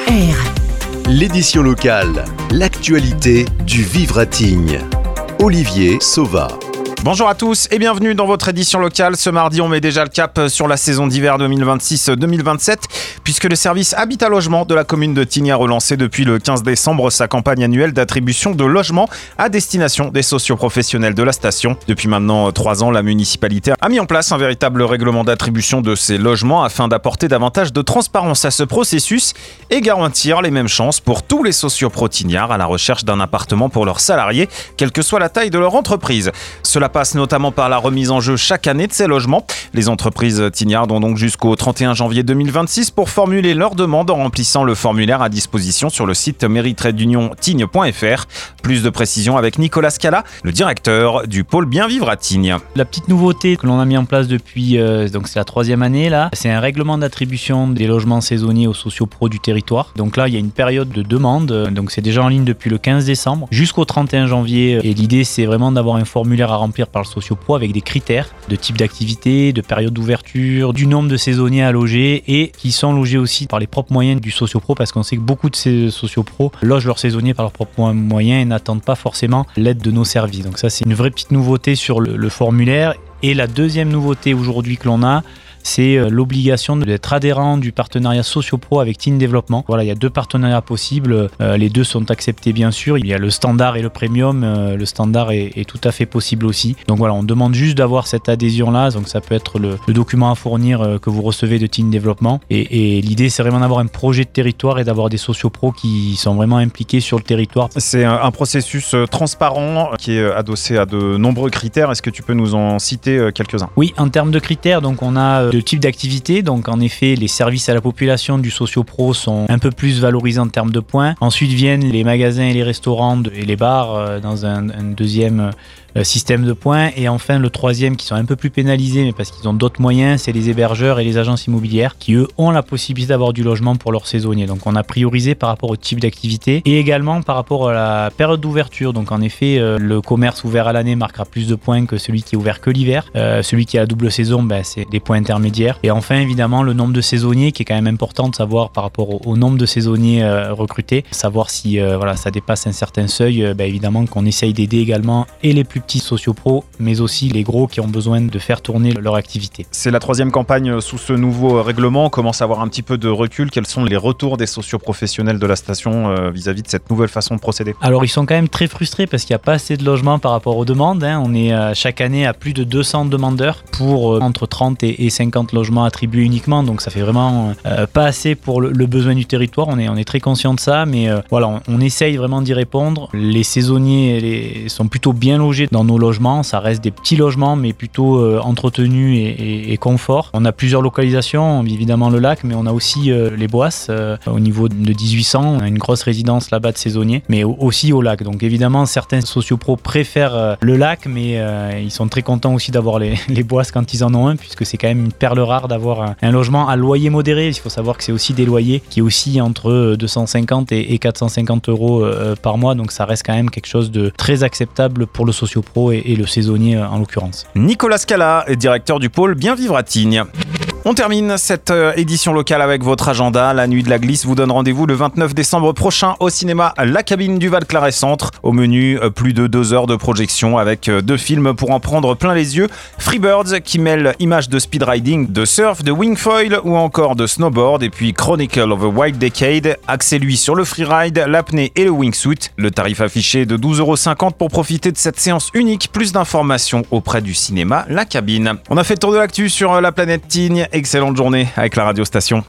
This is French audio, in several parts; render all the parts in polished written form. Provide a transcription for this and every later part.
R. L'édition locale, l'actualité du vivre à Tignes. Olivier Sauva. Bonjour à tous et bienvenue dans votre édition locale. Ce mardi, on met déjà le cap sur la saison d'hiver 2026-2027 puisque le service Habitat Logement de la commune de Tignes a relancé depuis le 15 décembre sa campagne annuelle d'attribution de logements à destination des socioprofessionnels de la station. Depuis maintenant 3 ans, la municipalité a mis en place un véritable règlement d'attribution de ces logements afin d'apporter davantage de transparence à ce processus et garantir les mêmes chances pour tous les sociopro-tignards à la recherche d'un appartement pour leurs salariés, quelle que soit la taille de leur entreprise. Cela passe notamment par la remise en jeu chaque année de ces logements. Les entreprises tignardes ont donc jusqu'au 31 janvier 2026 pour formuler leurs demandes en remplissant le formulaire à disposition sur le site mairie-tignes.fr. Plus de précisions avec Nicolas Scala, le directeur du pôle Bien Vivre à Tignes. La petite nouveauté que l'on a mis en place depuis, donc c'est la 3e année là, c'est un règlement d'attribution des logements saisonniers aux sociopros du territoire. Donc là, il y a une période de demande, donc c'est déjà en ligne depuis le 15 décembre jusqu'au 31 janvier. Et l'idée, c'est vraiment d'avoir un formulaire à remplir par le sociopro avec des critères de type d'activité, de période d'ouverture, du nombre de saisonniers à loger et qui sont logés aussi par les propres moyens du sociopro parce qu'on sait que beaucoup de ces sociopros logent leurs saisonniers par leurs propres moyens et n'attendent pas forcément l'aide de nos services. Donc ça, c'est une vraie petite nouveauté sur le formulaire. Et la deuxième nouveauté aujourd'hui que l'on a, c'est l'obligation d'être adhérent du partenariat Sociopro avec Tignes Développement. Voilà, il y a 2 partenariats possibles. Les 2 sont acceptés bien sûr. Il y a le standard et le premium. Le standard est tout à fait possible aussi. Donc voilà, on demande juste d'avoir cette adhésion-là. Donc ça peut être le document à fournir que vous recevez de Tignes Développement. Et l'idée, c'est vraiment d'avoir un projet de territoire et d'avoir des sociopros qui sont vraiment impliqués sur le territoire. C'est un processus transparent qui est adossé à de nombreux critères. Est-ce que tu peux nous en citer quelques-uns ? Oui, en termes de critères, donc on a de type d'activité, donc en effet les services à la population du sociopro sont un peu plus valorisés en termes de points. Ensuite viennent les magasins et les restaurants et les bars dans un deuxième système de points. Et enfin le 3e qui sont un peu plus pénalisés mais parce qu'ils ont d'autres moyens, c'est les hébergeurs et les agences immobilières qui eux ont la possibilité d'avoir du logement pour leurs saisonniers. Donc on a priorisé par rapport au type d'activité et également par rapport à la période d'ouverture. Donc en effet le commerce ouvert à l'année marquera plus de points que celui qui est ouvert que l'hiver. Celui qui a la double saison, c'est des points intermédiaires. Et enfin évidemment le nombre de saisonniers qui est quand même important de savoir par rapport au nombre de saisonniers recrutés, savoir si ça dépasse un certain seuil, évidemment qu'on essaye d'aider également et les plus petits sociopros mais aussi les gros qui ont besoin de faire tourner leur activité. C'est la 3e campagne sous ce nouveau règlement. On commence à avoir un petit peu de recul. Quels sont les retours des socioprofessionnels de la station vis-à-vis de cette nouvelle façon de procéder ? Alors ils sont quand même très frustrés parce qu'il n'y a pas assez de logements par rapport aux demandes. On est chaque année à plus de 200 demandeurs pour entre 30 et 50 logements attribués uniquement, donc ça fait vraiment pas assez pour le besoin du territoire. On est très conscient de ça, mais on essaye vraiment d'y répondre. Les saisonniers sont plutôt bien logés dans nos logements. Ça reste des petits logements, mais plutôt entretenus et confort. On a plusieurs localisations, évidemment le lac, mais on a aussi les Boisses au niveau de 1800. On a une grosse résidence là-bas de saisonniers, mais aussi au lac. Donc évidemment, certains sociopros préfèrent le lac, mais ils sont très contents aussi d'avoir les Boisses quand ils en ont un, puisque c'est quand même une perle rare d'avoir un logement à loyer modéré. Il faut savoir que c'est aussi des loyers qui oscillent entre 250 et 450 euros par mois, donc ça reste quand même quelque chose de très acceptable pour le sociopro et le saisonnier en l'occurrence. Nicolas Scala, directeur du pôle Bien Vivre à Tignes. On termine cette édition locale avec votre agenda. La Nuit de la Glisse vous donne rendez-vous le 29 décembre prochain au cinéma La Cabine du Val-Claret Centre. Au menu, plus de 2 heures de projection avec 2 films pour en prendre plein les yeux. Freebirds qui mêle images de speed riding, de surf, de wingfoil ou encore de snowboard. Et puis Chronicle of a Wild Decade, axé lui sur le freeride, l'apnée et le wingsuit. Le tarif affiché de 12,50€ pour profiter de cette séance unique. Plus d'informations auprès du cinéma La Cabine. On a fait le tour de l'actu sur la planète Tignes. Excellente journée avec la radio station.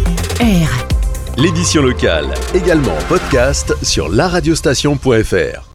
R. L'édition locale, également en podcast sur laradiostation.fr.